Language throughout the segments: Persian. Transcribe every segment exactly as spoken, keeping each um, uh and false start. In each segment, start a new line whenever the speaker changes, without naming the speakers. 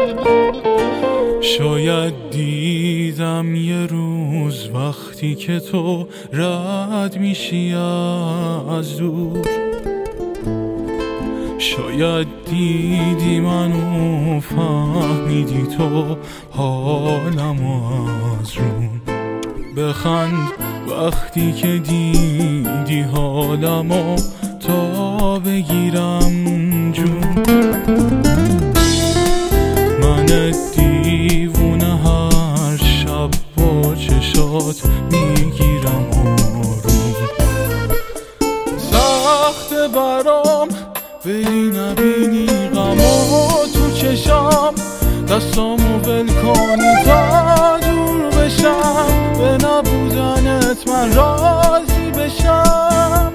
شاید دیدم یه روز وقتی که تو رد میشی از دور، شاید دیدی منو فهمیدی تو حالمو از روم. بخند وقتی که دیدی حالمو تا بگیرم جون. من دیوونه هر شب با چشات میگیرم آروم. سخت برام بری نبینی غمو تو چشام، دستامو ول کنی تا دور بشم، به نبودنت من راضی بشم.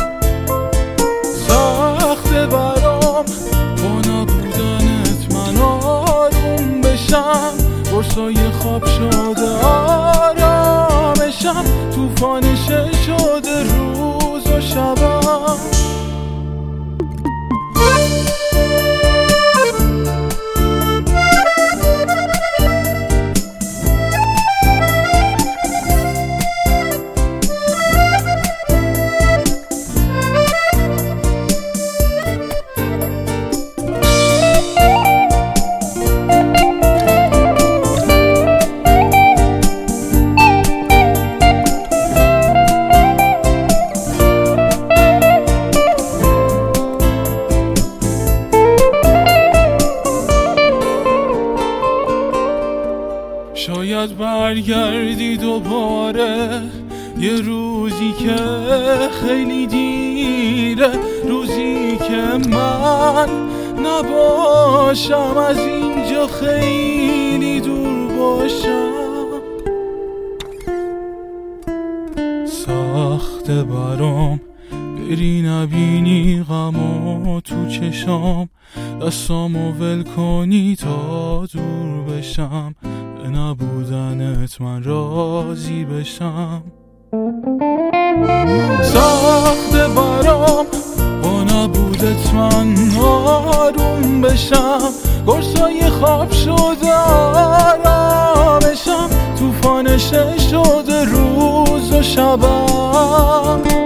سخت برام با نبودنت من آروم بشم، برسای خواب شده آرامشم، توفانشه شده روز و شبم. شاید برگردی دوباره یه روزی که خیلی دیره، روزی که من نباشم، از اینجا خیلی دور باشم. سخت برام بری نبینی غمو تو چشام، دستامو ول کنی تا دور بشم، به نبودنت من راضی بشم. سخت برام با نبودت من آروم بشم، گرسای خواب شده آرامشم، توفانشه شده روز و شبم.